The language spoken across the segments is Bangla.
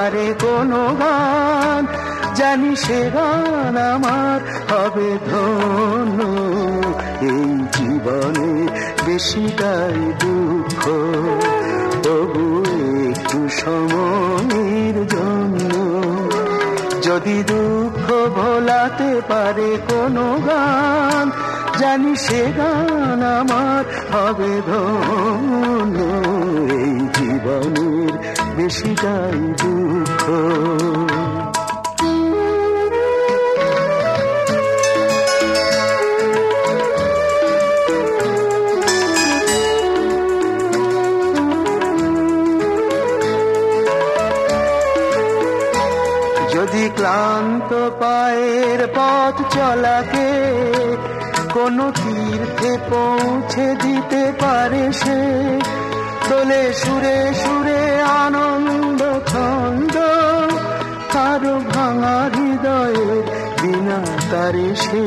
পারে কোনো গান, জানি সে গান আমার হবে ধন্য। এই জীবনে বেশিটাই দুঃখ, তবু একটু সময়ের জন্য। যদি দুঃখ ভোলাতে পারে কোনো গান, জানি সে গান আমার হবে ধন্য। এই জীবনের বেশিটাই দুঃখ। যদি ক্লান্ত পায়ের পথ চলাকে কোনো তীর্থে পৌঁছে দিতে পারে সে, দোলে সুরে সুরে আনন্দ ছন্দ, কারো ভাঙা হৃদয়ের বিনা তারে সে।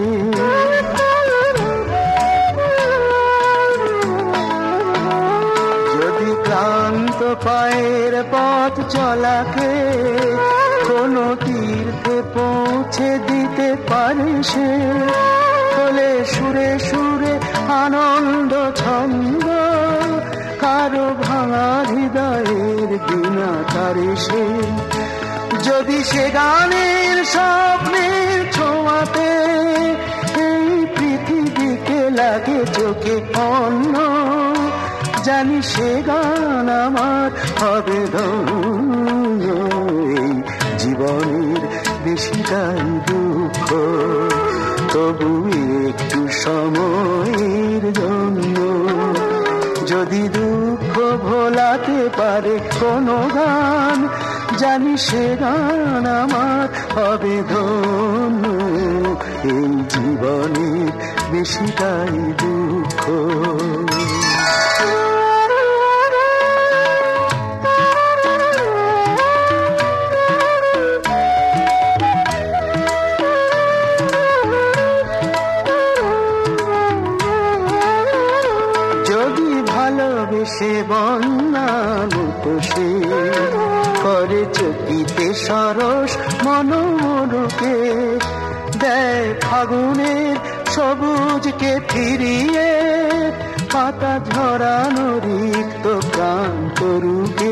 যদি ক্লান্ত পায়ের পথ চলাকে কোনো তীর্থে পৌঁছে দিতে পারে সে, বলে সুরে সুরে আনন্দ ছন্দ, কারো ভাঙা হৃদয়ের বিনা তারে সে। যদি সে গানের স্বপ্নের ছোঁয়াতে এই পৃথিবীকে লাগে চোখে অন্য, জানি সে গান আমার হবে ধন্য। এই জীবনের বেশিটাই দুঃখ, তবু একটু সময়ের জন্য। যদি দুঃখ ভোলাতে পারে কোনো গান, জানি সে গান আমার হবে ধন্য। এই জীবনের বেশিটাই দুঃখ। যদি ভালোবেসে বন্যার মতো সে করে চকিতে সরস মনোমরকে, দেয় ফাগুনের সবুজকে ফিরিয়ে পাতা ঝরানো রিক্ত প্রান্ত রূপে।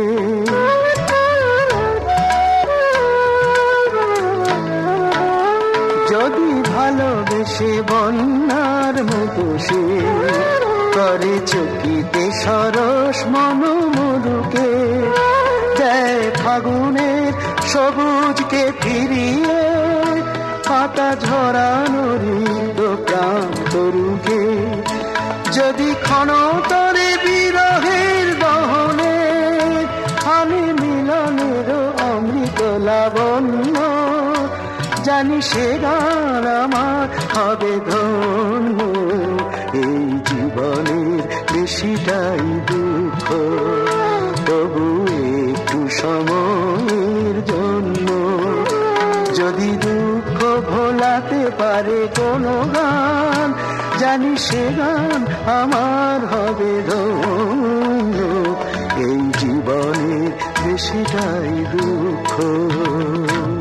যদি ভালোবেসে বন্যার মতো সে করে চকিতে সরস মনোমরুকে, দেয় ফাগুনের সবুজকে ফিরিয়ে পাতা ঝরানো হৃদ প্রান্ত রুখে। যদি ক্ষণতরে বিরহের দহনে আনে মিলনের অমৃত লাবণ্য, জানি সে গান আমার হবে ধন্য। এই জীবনের বেশিটাই দুঃখ, তবু একটু সময়ের জন্য। যদি দুঃখ ভোলাতে পারে কোনো গান, জানি সে গান আমার হবে ধন্য। এই জীবনের বেশিটাই দুঃখ।